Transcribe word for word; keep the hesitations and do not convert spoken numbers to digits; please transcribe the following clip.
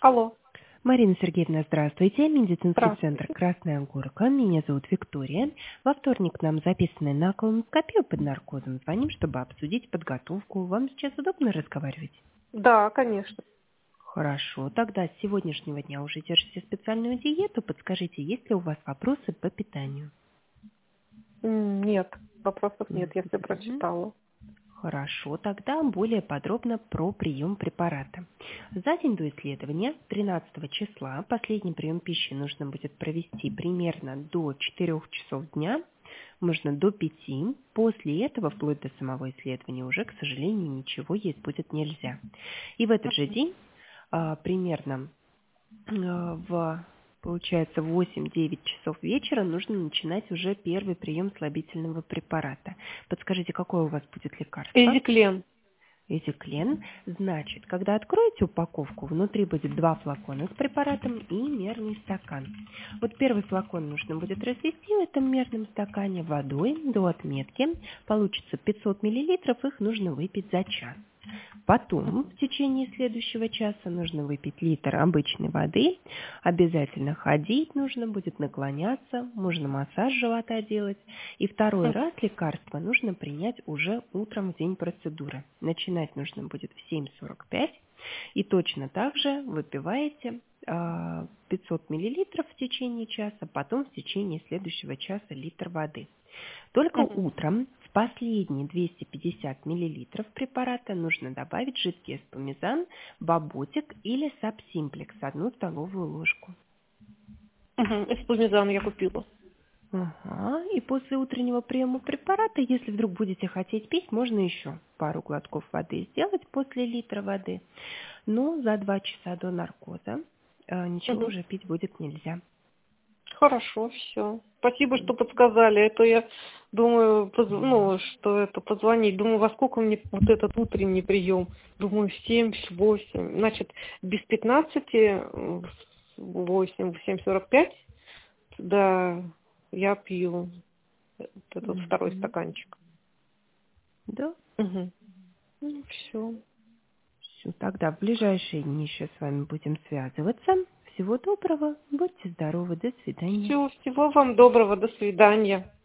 Алло, Марина Сергеевна, здравствуйте. Медицинский центр здравствуйте. «Красная Горка». Меня зовут Виктория. Во вторник нам записаны на колоноскопию под наркозом. Звоним, чтобы обсудить подготовку. Вам сейчас удобно разговаривать? Да, конечно. Хорошо. Тогда с сегодняшнего дня уже держите специальную диету. Подскажите, есть ли у вас вопросы по питанию? М, Нет, вопросов нет, я все Мгм. прочитала. Хорошо, тогда более подробно про прием препарата. За день до исследования, тринадцатого числа, последний прием пищи нужно будет провести примерно до четырёх часов дня, можно до пяти. После этого, вплоть до самого исследования, уже, к сожалению, ничего есть будет нельзя. И в этот же день, а, примерно а, в, получается, восемь-девять часов вечера нужно начинать уже первый прием слабительного препарата. Подскажите, какое у вас будет лекарство? Эзиклен. Эзиклен. Значит, когда откроете упаковку, внутри будет два флакона с препаратом и мерный стакан. Вот первый флакон нужно будет развести в этом мерном стакане водой до отметки. Получится пятьсот миллилитров, их нужно выпить за час. Потом в течение следующего часа нужно выпить литр обычной воды. Обязательно ходить нужно будет, наклоняться, можно массаж живота делать. И второй Мгм. раз лекарство нужно принять уже утром в день процедуры. Начинать нужно будет в семь сорок пять. И точно так же выпиваете а, пятьсот миллилитров в течение часа, потом в течение следующего часа литр воды. Только Мгм. утром в последние двести пятьдесят миллилитров препарата нужно добавить жидкий эспумизан, баботик или сабсимплекс, одну столовую ложку. Мгм. Эспумизан я купила. Ага. И после утреннего приема препарата, если вдруг будете хотеть пить, можно еще пару глотков воды сделать после литра воды. Но за два часа до наркоза э, ничего Мгм. уже пить будет нельзя. Хорошо, все. Спасибо, что подсказали. Это я думаю, поз- ну, что это позвонить. Думаю, во сколько мне вот этот утренний прием? Думаю, в семь, в восемь. Значит, без пятнадцати, в восемь, в семь сорок пять, да, я пью вот этот второй Мгм. стаканчик. Да, Угу. Ну, все. все. Тогда в ближайшие дни еще с вами будем связываться. Всего доброго, будьте здоровы, до свидания. Все, всего вам доброго, до свидания.